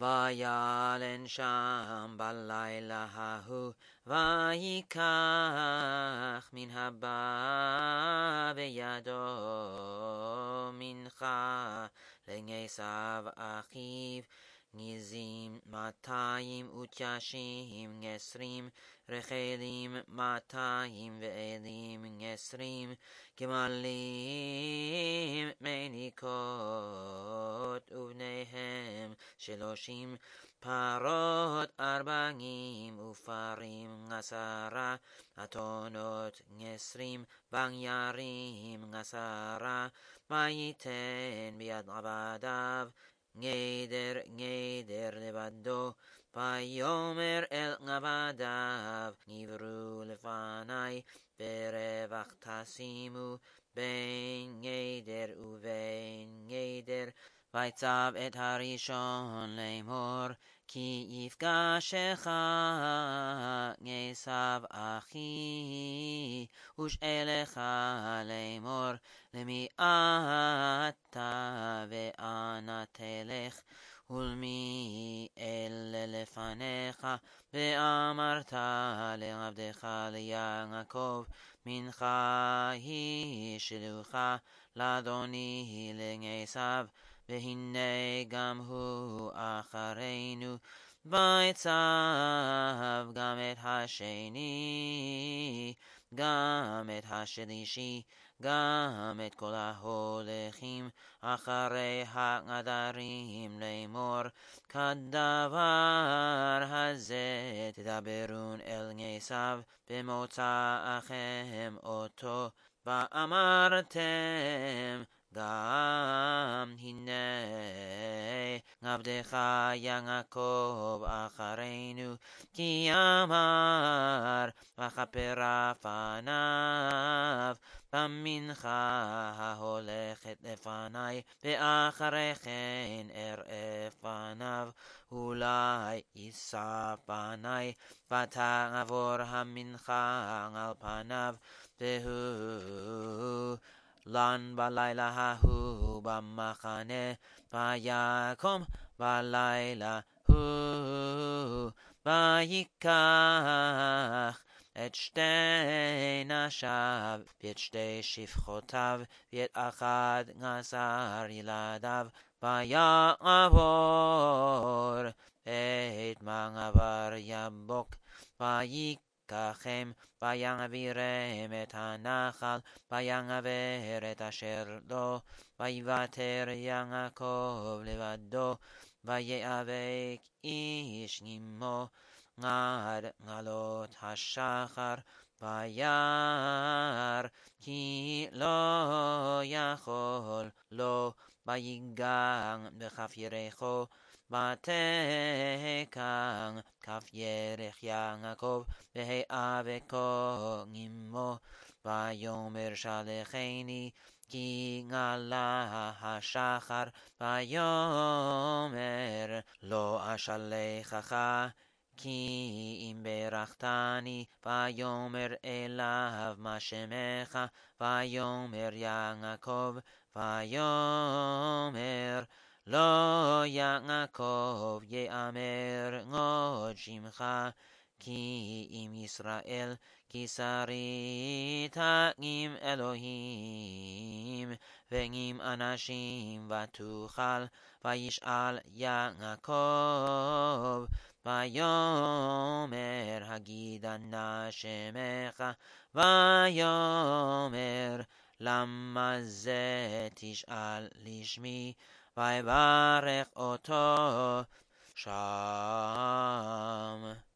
ויעלן שם בלילה ההוא, ויקח מן הבא בידו מנחה לעשיו אחיו, גזים 290 רחלים 200 ואלים 20 גמלים מניקות ובניהם 30 פרות 40 ופרים 10 אתונות 20 בניירים 10 ויתן ביד עבדיו גדר לבדו ויאמר אל עבדיו עברו לפני ברווח תשימו בין גדר ובין גדר ויצב את הראשון לאמור כי יפגשך עשיו אחי ושאלך לאמור למי אתה ואנה תלך ולמי אלה לפניך ואמרת לעבדך ליעקב מנחה היא שלוחה לאדוני לעשיו והנה גם הוא אחרינו ויצב גם את השני גם את השלישי גם את כל ההולכים אחרי העדרים לאמור כדבר הזה תדברון אל עשיו במוצאכם אותו ואמרתם גם הנה עבדך יעקב אחרינו כי אמר וכפרה פניו במנחה ההולכת לפני ואחרי כן אראה פניו אולי יישא פני ותעבור המנחה על פניו והוא לן בלילה ההוא במחנה ויקום בלילה ההוא ויקח את 2 נשיו ואת 2 שפחותיו ואת 11 ילדיו ויעבור את מעבר יבוק ויקחם ויעבירם את הנחל ויעבר את אשר לו ויוותר יעקב לבדו ויאבק איש עמו עד עלות השחר וירא כי לא יכול לו ויגע בכף ירכו ותקע כף ירך יעקב והיאבקו עמו ויאמר שלחני כי עלה השחר ויאמר לא אשלחך כי אם ברכתני ויאמר אליו מה שמך ויאמר יעקב ויאמר לא יעקב יאמר עוד שמך כי אם ישראל כי שרית עם אלוהים ועם אנשים ותוכל וישאל יעקב ויאמר הגידה נא שמך ויאמר למה זה תשאל לשמי ויברך אותו שם